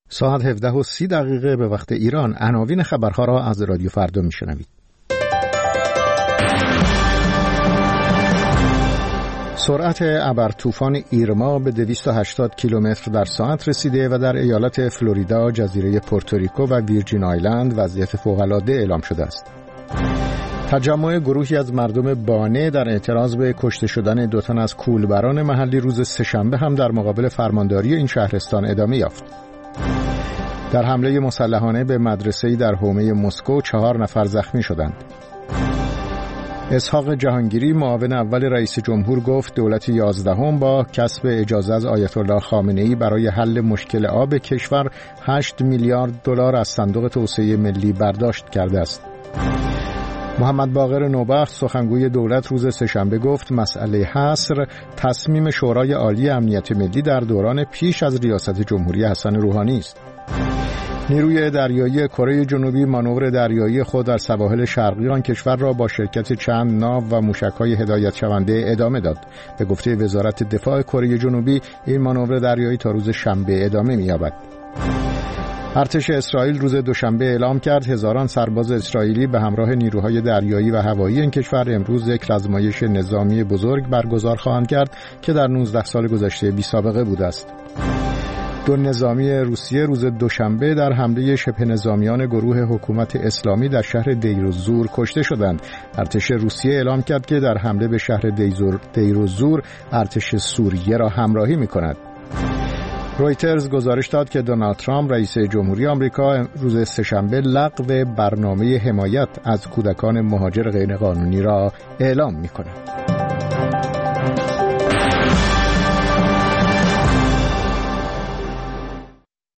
ساعت 17:30 به وقت ایران. عناوین خبرها را از رادیو فردا میشنوید. سرعت ابرطوفان ایرما به 280 کیلومتر در ساعت رسیده و در ایالت فلوریدا، جزیره پورتوریکو و ویرجین آیلند وضعیت فوق‌العاده اعلام شده است. تجمع گروهی از مردم بانه در اعتراض به کشته شدن 2 تن از کولبران محلی روز سه‌شنبه هم در مقابل فرمانداری این شهرستان ادامه یافت. در حمله مسلحانه به مدرسه‌ای در حومه مسکو 4 نفر زخمی شدند. اسحاق جهانگیری، معاون اول رئیس جمهور، گفت دولت 11 با کسب اجازه از آیت الله خامنه‌ای برای حل مشکل آب کشور 8 میلیارد دلار از صندوق توسعه ملی برداشت کرده است. محمد باقر نوبخت، سخنگوی دولت، روز سه‌شنبه گفت مسئله حصر تصمیم شورای عالی امنیت ملی در دوران پیش از ریاست جمهوری حسن روحانی است. نیروی دریایی کره جنوبی مانور دریایی خود در سواحل شرقی آن کشور را با شرکت چند ناو و موشک‌های هدایت شونده ادامه داد. به گفته وزارت دفاع کره جنوبی این مانور دریایی تا روز شنبه ادامه می‌یابد. ارتش اسرائیل روز دوشنبه اعلام کرد هزاران سرباز اسرائیلی به همراه نیروهای دریایی و هوایی این کشور امروز یک آزمایش نظامی بزرگ برگزار خواهند کرد که در 19 سال گذشته بی‌سابقه بوده است. 2 نظامی روسیه روز دوشنبه در حمله شبه نظامیان گروه حکومت اسلامی در شهر دیرالزور کشته شدند. ارتش روسیه اعلام کرد که در حمله به شهر دیرالزور ارتش سوریه را همراهی می‌کند. رویترز گزارش داد که دونالد ترامپ، رئیس جمهوری آمریکا، روز سه‌شنبه لغو برنامه حمایت از کودکان مهاجر غیرقانونی را اعلام می‌کند.